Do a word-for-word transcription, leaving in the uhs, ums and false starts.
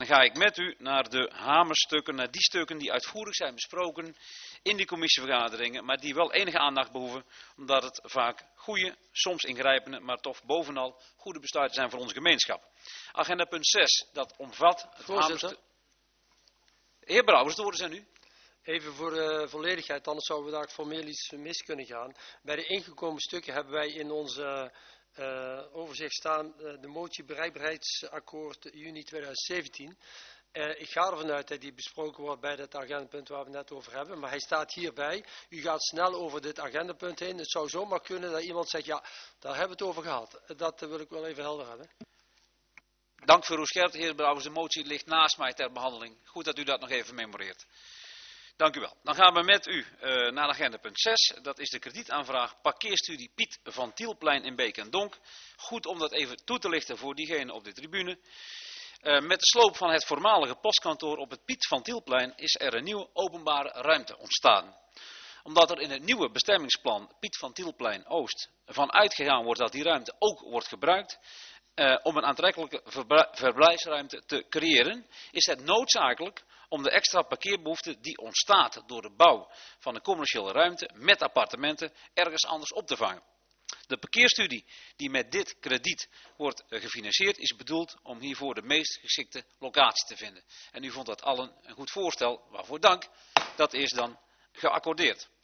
ga ik met u naar de hamerstukken, naar die stukken die uitvoerig zijn besproken in die commissievergaderingen, maar die wel enige aandacht behoeven, omdat het vaak goede, soms ingrijpende, maar toch bovenal goede besluiten zijn voor onze gemeenschap. Agenda punt zes, dat omvat het hamerstuk. Heer Brouwers, de woorden zijn u. Even voor de volledigheid, anders zouden we daar formeel iets mis kunnen gaan. Bij de ingekomen stukken hebben wij in onze uh, overzicht staan uh, de motie bereikbaarheidsakkoord juni tweeduizend zeventien. Uh, ik ga ervan uit dat die besproken wordt bij dat agendapunt waar we het net over hebben. Maar hij staat hierbij. U gaat snel over dit agendapunt heen. Het zou zomaar kunnen dat iemand zegt, ja, daar hebben we het over gehad. Dat uh, wil ik wel even helder hebben. Dank voor uw scherpte, heer Brouwers. De motie ligt naast mij ter behandeling. Goed dat u dat nog even memoreert. Dank u wel. Dan gaan we met u uh, naar agenda punt zes. Dat is de kredietaanvraag parkeerstudie Piet van Tielplein in Beek en Donk. Goed om dat even toe te lichten voor diegenen op de tribune. Uh, met de sloop van het voormalige postkantoor op het Piet van Tielplein is er een nieuwe openbare ruimte ontstaan. Omdat er in het nieuwe bestemmingsplan Piet van Tielplein Oost van uitgegaan wordt dat die ruimte ook wordt gebruikt uh, om een aantrekkelijke verblijfsruimte te creëren, is het noodzakelijk om de extra parkeerbehoefte die ontstaat door de bouw van een commerciële ruimte met appartementen ergens anders op te vangen. De parkeerstudie die met dit krediet wordt gefinancierd is bedoeld om hiervoor de meest geschikte locatie te vinden. En u vond dat allen een goed voorstel, waarvoor dank. Dat is dan geaccordeerd.